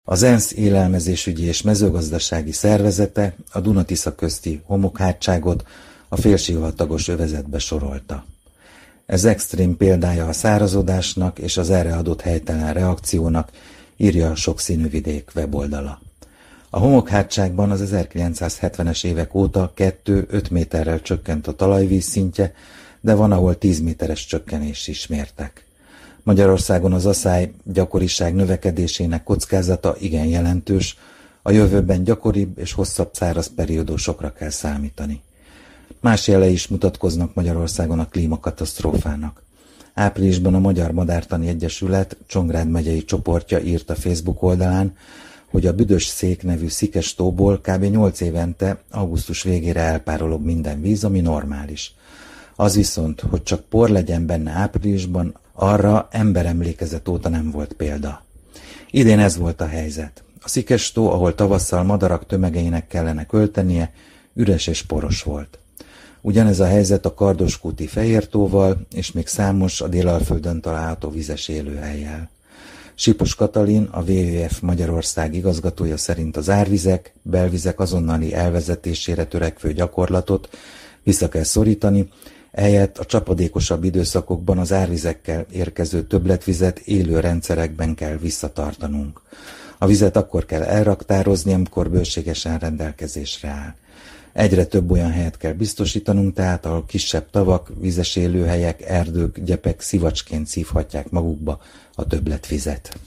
Az ENSZ élelmezésügyi és mezőgazdasági szervezete a Duna-Tisza közti homokhátságot a félsivatagos övezetbe sorolta. Ez extrém példája a szárazodásnak és az erre adott helytelen reakciónak, írja a Sokszínű Vidék weboldala. A homokhátságban az 1970-es évek óta 2-5 méterrel csökkent a talajvíz szintje, de van, ahol 10 méteres csökkenést is mértek. Magyarországon az aszály gyakoriság növekedésének kockázata igen jelentős, a jövőben gyakoribb és hosszabb száraz periódusokra kell számítani. Más jelei is mutatkoznak Magyarországon a klímakatasztrófának. Áprilisban a Magyar Madártani Egyesület Csongrád megyei csoportja írt a Facebook oldalán, hogy a Büdös-szék nevű szikes tóból kb. 8 évente augusztus végére elpárolog minden víz, ami normális. Az viszont, hogy csak por legyen benne áprilisban, arra emberemlékezet óta nem volt példa. Idén ez volt a helyzet. A szikes tó, ahol tavasszal madarak tömegeinek kellene költenie, üres és poros volt. Ugyanez a helyzet a Kardoskúti Fehértóval, és még számos a Délalföldön található vizes élőhellyel. Sipos Katalin, a WWF Magyarország igazgatója szerint az árvizek, belvizek azonnali elvezetésére törekvő gyakorlatot vissza kell szorítani, ehelyett a csapadékosabb időszakokban az árvizekkel érkező többletvizet élő rendszerekben kell visszatartanunk. A vizet akkor kell elraktározni, amikor bőségesen rendelkezésre áll. Egyre több olyan helyet kell biztosítanunk, tehát ahol kisebb tavak, vizes élőhelyek, erdők, gyepek szivacsként szívhatják magukba a többletvizet.